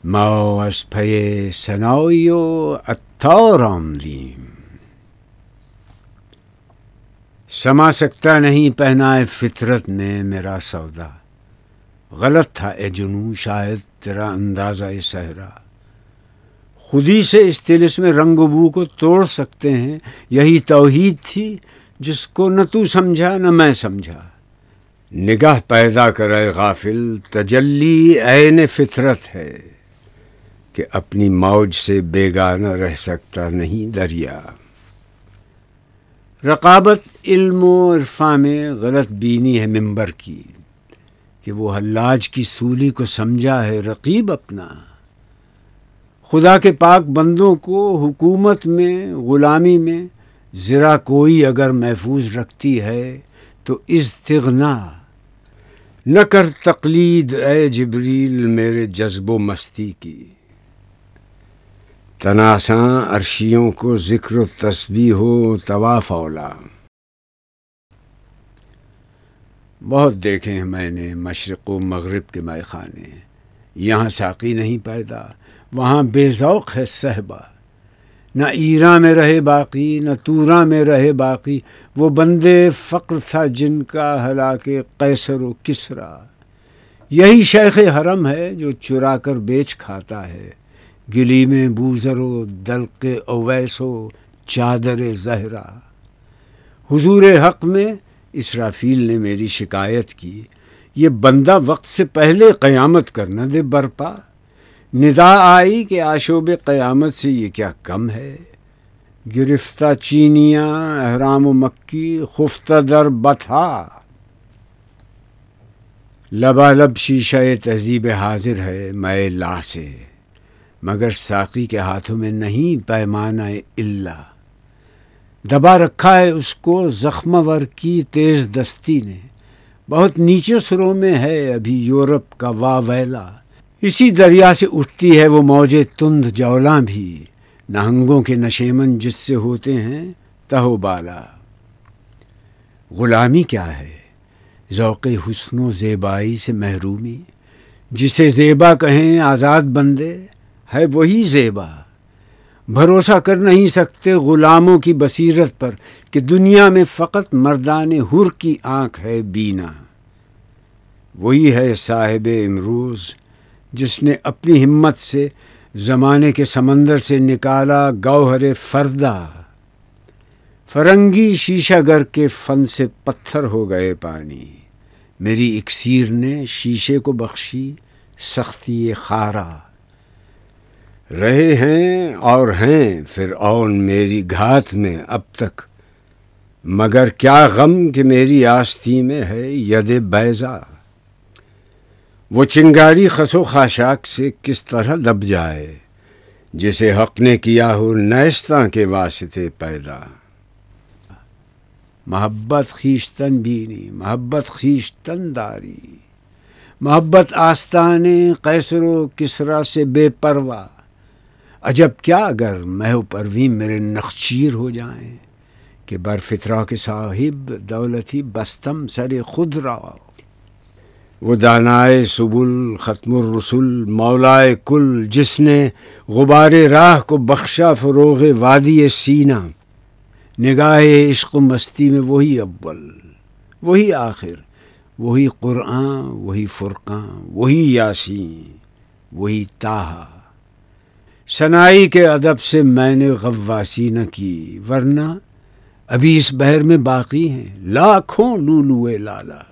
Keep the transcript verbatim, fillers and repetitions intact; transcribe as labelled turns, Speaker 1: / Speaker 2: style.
Speaker 1: ما از پی ثنایی و عطار آمدیم. سما سکتا نہیں پہنائے فطرت نے میرا سودا. غلط تھا اے جنوں شاید تیرا اندازہ صحرا. خودی سے اس طلسم میں رنگ و بو کو توڑ سکتے ہیں. یہی توحید تھی جس کو نہ تو سمجھا نہ میں سمجھا. نگاہ پیدا کرے غافل تجلی عین فطرت ہے کہ اپنی موج سے بیگانہ رہ سکتا نہیں دریا. رقابت علم و عرفاں میں غلط بینی ہے منبر کی کہ وہ حلاج کی سولی کو سمجھا ہے رقیب اپنا. خدا کے پاک بندوں کو حکومت میں غلامی میں ذرا کوئی اگر محفوظ رکھتی ہے تو استغنا. نہ کر تقلید اے جبریل میرے جذب و مستی کی. تناساں عرشیوں کو ذکر و تسبیح ہو طواف اولا. بہت دیکھے ہیں میں نے مشرق و مغرب کے مے خانے. یہاں ساقی نہیں پیدا وہاں بے ذوق ہے صہبا. نہ ایران میں رہے باقی نہ توراں میں رہے باقی. وہ بندے فقر تھا جن کا ہلاک قیصر و کسریٰ. یہی شیخ حرم ہے جو چرا کر بیچ کھاتا ہے. گلی میں بوذر و دلق اویس و چادر زہرا. حضور حق میں اسرافیل نے میری شکایت کی یہ بندہ وقت سے پہلے قیامت کرنا دے برپا. ندا آئی کہ آشوب قیامت سے یہ کیا کم ہے. گرفتہ چینیاں احرام و مکی خفتہ در بتھا. لبالب شیشہ تہذیب حاضر ہے مے لا سے مگر ساقی کے ہاتھوں میں نہیں پیمانہ الا. دبا رکھا ہے اس کو زخم ور کی تیز دستی نے. بہت نیچے سروں میں ہے ابھی یورپ کا وا ویلا. اسی دریا سے اٹھتی ہے وہ موجے تند جولاں بھی. نہنگوں کے نشیمن جس سے ہوتے ہیں تہو بالا. غلامی کیا ہے ذوق حسن و زیبائی سے محرومی. جسے زیبا کہیں آزاد بندے ہے وہی زیبا. بھروسہ کر نہیں سکتے غلاموں کی بصیرت پر کہ دنیا میں فقط مردان حر کی آنکھ ہے بینا. وہی ہے صاحب امروز جس نے اپنی ہمت سے زمانے کے سمندر سے نکالا گوہر فردا. فرنگی شیشہ گر کے فن سے پتھر ہو گئے پانی. میری اکسیر نے شیشے کو بخشی سختی خارا. رہے ہیں اور ہیں فرعون میری گھات میں اب تک مگر کیا غم کہ میری آستی میں ہے ید بیضا. وہ چنگاری خس و خاشاک سے کس طرح دب جائے جسے حق نے کیا ہو نیستاں کے واسطے پیدا. محبت خیشتن بینی محبت خیشتن داری. محبت آستانے قیصر و کسریٰ سے بے پرواہ. عجب کیا اگر مہ و پروین میرے نخچیر ہو جائیں کہ برفترا کے صاحب دولتی بستم سر خود را. وہ دانائے سبل ختم الرسل مولائے کل جس نے غبار راہ کو بخشا فروغ وادی سینہ. نگاہ عشق و مستی میں وہی اول وہی آخر وہی قرآن وہی فرقان وہی یاسین وہی طٰہٰ. ثنائی کے ادب سے میں نے غواصی نہ کی ورنہ ابھی اس بحر میں باقی ہیں لاکھوں لولوئے لالا.